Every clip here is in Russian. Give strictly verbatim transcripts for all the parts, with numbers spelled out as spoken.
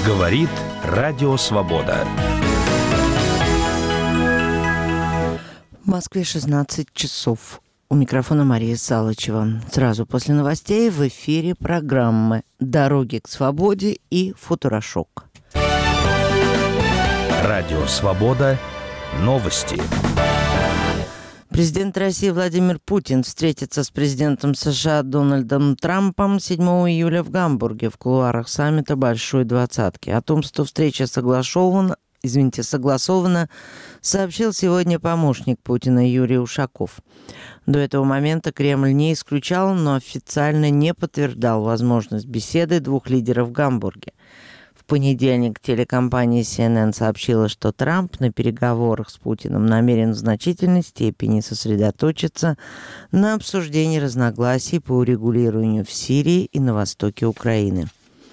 Говорит Радио Свобода. В Москве шестнадцать часов. У микрофона Мария Салычева. Сразу после новостей в эфире программы «Дороги к свободе» и «Футурошок». Радио Свобода. Новости. Президент России Владимир Путин встретится с президентом США Дональдом Трампом седьмого июля в Гамбурге в кулуарах саммита Большой Двадцатки. О том, что встреча согласована, извините, согласована, сообщил сегодня помощник Путина Юрий Ушаков. До этого момента Кремль не исключал, но официально не подтверждал возможность беседы двух лидеров в Гамбурге. В понедельник телекомпания си эн эн сообщила, что Трамп на переговорах с Путиным намерен в значительной степени сосредоточиться на обсуждении разногласий по урегулированию в Сирии и на востоке Украины.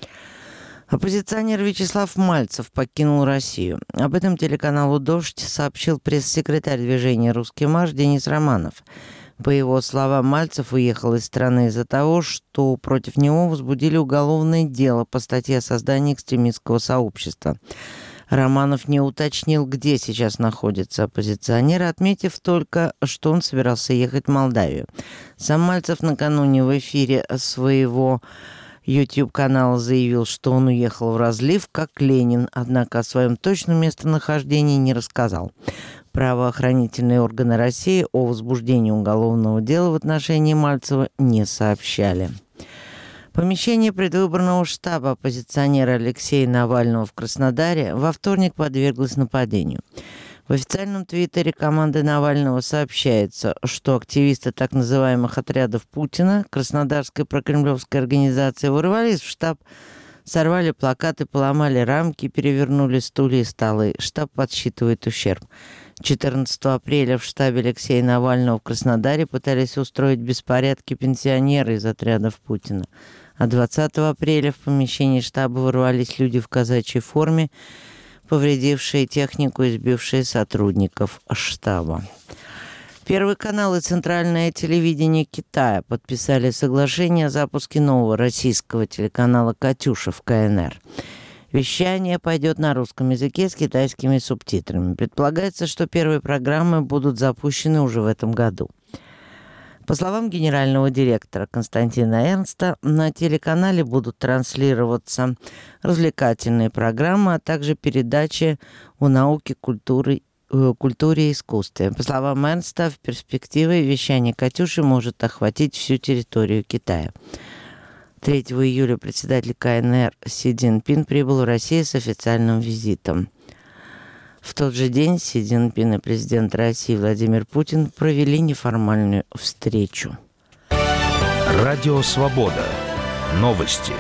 Оппозиционер Вячеслав Мальцев покинул Россию. Об этом телеканалу «Дождь» сообщил пресс-секретарь движения «Русский марш» Денис Романов. По его словам, Мальцев уехал из страны из-за того, что против него возбудили уголовное дело по статье о создании экстремистского сообщества. Романов не уточнил, где сейчас находится оппозиционер, отметив только, что он собирался ехать в Молдавию. Сам Мальцев накануне в эфире своего YouTube-канала заявил, что он уехал в разлив, как Ленин, однако о своем точном местонахождении не рассказал. Правоохранительные органы России о возбуждении уголовного дела в отношении Мальцева не сообщали. Помещение предвыборного штаба оппозиционера Алексея Навального в Краснодаре во вторник подверглось нападению. В официальном твиттере команды Навального сообщается, что активисты так называемых отрядов Путина, Краснодарской прокремлевской организации, ворвались в штаб, сорвали плакаты, поломали рамки, перевернули стулья и столы. Штаб подсчитывает ущерб. четырнадцатого апреля в штабе Алексея Навального в Краснодаре пытались устроить беспорядки пенсионеры из отрядов Путина. А двадцатого апреля в помещении штаба ворвались люди в казачьей форме, повредившие технику и избившие сотрудников штаба. Первый канал и Центральное телевидение Китая подписали соглашение о запуске нового российского телеканала «Катюша» в ка эн эр. Вещание пойдет на русском языке с китайскими субтитрами. Предполагается, что первые программы будут запущены уже в этом году. По словам генерального директора Константина Эрнста, на телеканале будут транслироваться развлекательные программы, а также передачи о науке, культуре, культуре и искусстве. По словам Эрнста, в перспективе вещание «Катюши» может охватить всю территорию Китая. третьего июля председатель ка эн эр Си Цзиньпин прибыл в Россию с официальным визитом. В тот же день Си Цзиньпин и президент России Владимир Путин провели неформальную встречу. Радио Свобода. Новости.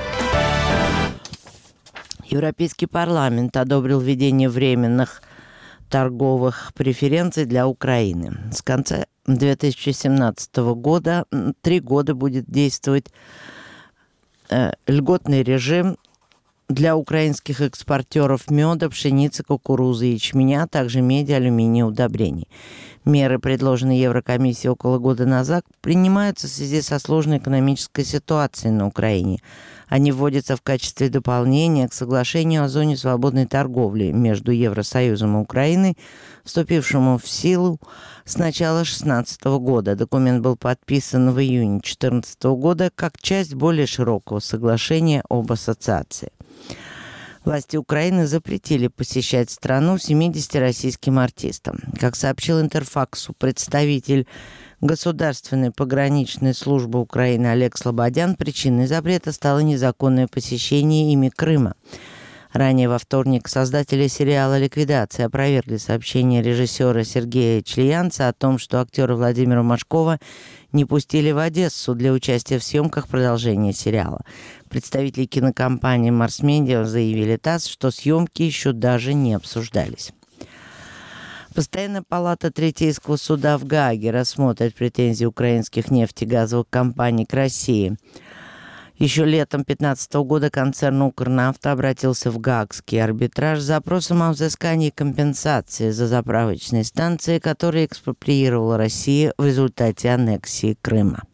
Европейский парламент одобрил введение временных торговых преференций для Украины. С конца две тысячи семнадцатого года три года будет действовать э, льготный режим для украинских экспортеров меда, пшеницы, кукурузы и ячменя, а также меди, алюминия, удобрений. Меры, предложенные Еврокомиссией около года назад, принимаются в связи со сложной экономической ситуацией на Украине. Они вводятся в качестве дополнения к соглашению о зоне свободной торговли между Евросоюзом и Украиной, вступившему в силу с начала две тысячи шестнадцатого года. Документ был подписан в июне две тысячи четырнадцатого года как часть более широкого соглашения об ассоциации. Власти Украины запретили посещать страну семидесяти российским артистам. Как сообщил Интерфаксу представитель Государственной пограничной службы Украины Олег Слободян, причиной запрета стало незаконное посещение ими Крыма. Ранее во вторник создатели сериала «Ликвидация» опровергли сообщение режиссера Сергея Члеянца о том, что актера Владимира Машкова не пустили в Одессу для участия в съемках продолжения сериала. Представители кинокомпании «Марс Медиа» заявили ТАСС, что съемки еще даже не обсуждались. Постоянная палата Третейского суда в Гааге рассмотрит претензии украинских нефтегазовых компаний к России. Еще летом две тысячи пятнадцатого года концерн «Укрнафта» обратился в гаагский арбитраж с запросом о взыскании компенсации за заправочные станции, которые экспроприировала Россия в результате аннексии Крыма.